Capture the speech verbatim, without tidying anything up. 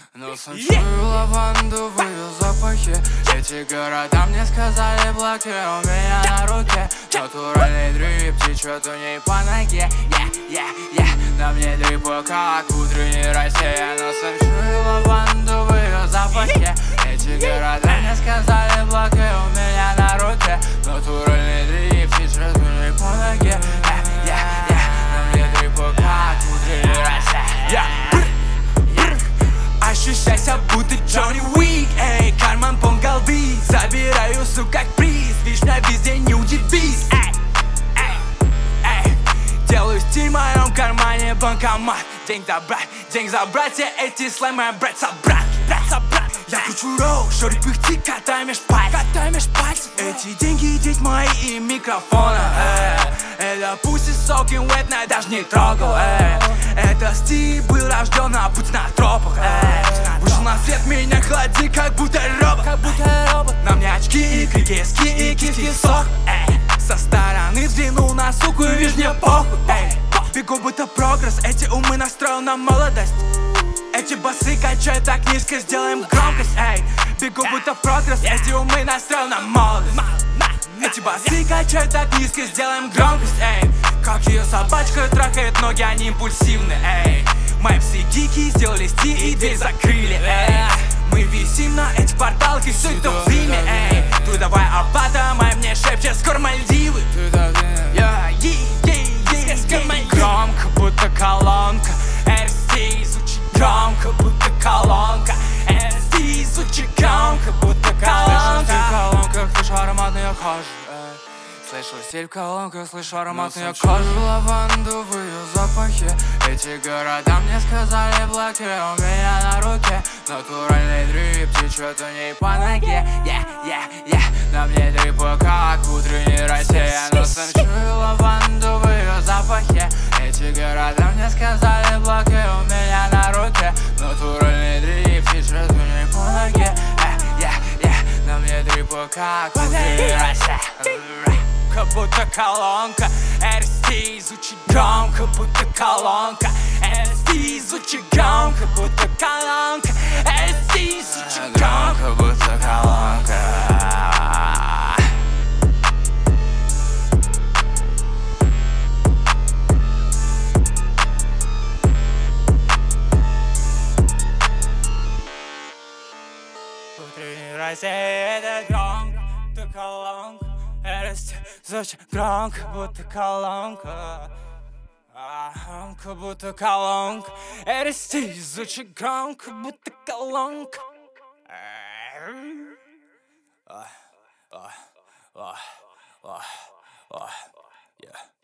Носом чую лавандовые запахи. Эти города мне сказали блоки у меня на руке. Натуральный дрип течет у ней по ноге. Yeah, yeah, yeah. На мне дрипы, как утренний Россия. Носом чую лавандовые запахи. Эти города мне сказали блоки у меня на руке. Натуральный дрип течет у ней по ноге. Yeah, yeah, yeah. На мне дрипы, как утренний Россия. Yeah. Ощущайся, будто Джонни Уик. Эй, карман полон голды. Забираю, сука, как приз. Видишь меня везде, не удивись. Эй, эй, эй. Делаю стиль в моем кармане банкомат. День забрать, день забрать. Все эти слаймы, брать, собрать, брать, собрать. Я кручу роу, шорик пыхти, катай меж пальцев. Катай меж пальцев. Эти деньги, деть мои и микрофона. Эй, это пусть соки уэтная, даже не трогал. Эй, это стиль был рожден на путь на тропах. Эй, вышел на свет, меня холоди, как будто робот. Как будто робот. На мне очки и крики, ски и киски сок. Эй, со стороны взглянул на суку и вижу мне похуй. Эй, бегу будто прогресс, эти умы настроил на молодость. Эти басы качают так низко, сделаем громкость. Эй, бегу будто прогресс, эти умы настроил на молодость. Эти басы качают так низко, сделаем громкость. Эй, как ее собачка трахает ноги, они импульсивны. Эй, мои все гики сделали стиль и дверь закрыли. Эй, мы висим на этих порталах и все это в Риме. Эй, трудовая оплата моя мне шепчет, скоро Мальдивы. Я, ей, ей, ей, ей. Громко, будто колонка. эр эс ти звучит громко, будто колонка. эр эс ти звучит громко, будто колонка. Слышу стиль в колонках, слышу ароматные кожи. Слышу стиль в колонках, слышу ароматные кожи. Лавандовые запахи. Эти города мне сказали блоки у меня на руке. Натуральный дрип течет у ней по ноге. Yeah, yeah, yeah. На мне дрипы, как утренний Россия. Носом чую лавандовые запахи. Эти города мне сказали блоки у меня на руке. Натуральный дрип течет у ней по ноге. Yeah, yeah, yeah. На мне дрипы, как утренний Россия. Как будто колонка. эр эс ти звучит громко, будто колонка. эр эс ти звучит громко, будто колонка. эр эс ти звучит громко, будто колонка. Утренний Россия, это громко, будто колонка. эр эс ти звучит громко, будто колонка. Громко, будто колонка. эр эс ти звучит громко, будто колонка. Ох, ох, ох, ох, ох, yeah.